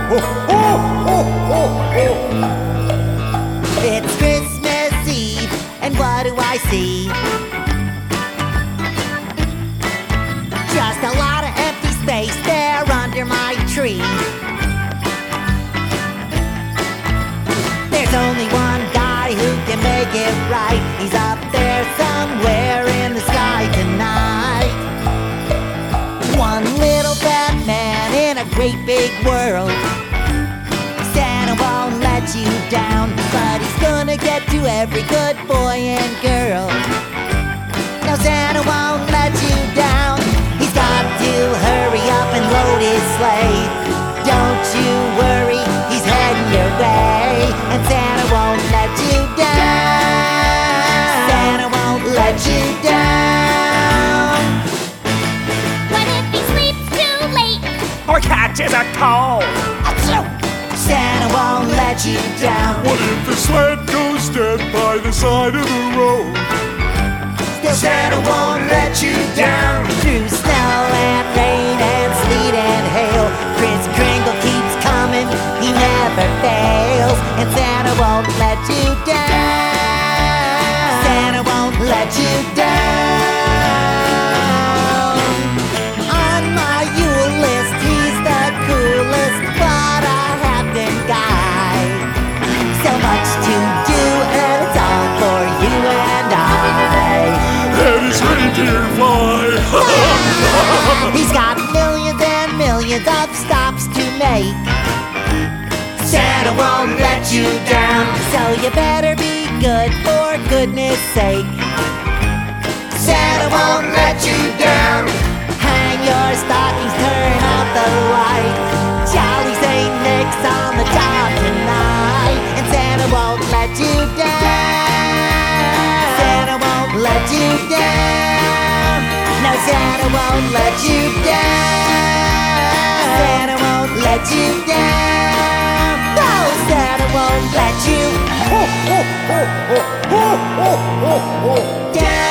It's Christmas Eve, and what do I see? Just a lot of empty space there under my tree. There's only one guy who can make it right. He's up there somewhere in the sky tonight. One little fat man in a great big world. Santa won't let you down, but he's gonna get to every good boy and girl. No, Santa won't let you down. He's got to hurry up and load his sleigh. Don't you worry, he's heading your way. And Santa won't let you down. Santa won't let you down. What if he sleeps too late? Or catches a cold? Santa won't let you down. What if the sled goes dead by the side of the road? Still Santa won't let you down. Through snow and rain and sleet and hail, Kris Kringle keeps coming, he never fails. And Santa won't let you down. Santa won't let you down. On my Yule list, he's the coolest, but a Hafton guy. So much to do, and it's all for you and I. And his reindeer fly. He's got millions and millions of stops to make. Santa won't let you down, so you better be good for goodness sake. Santa won't let you down. Hang your stockings, turn out the light. Jolly St. Nick's on the job tonight. And Santa won't let you down. Santa won't let you down. No, Santa won't let you down. Santa won't let you down. No, Santa won't let you down.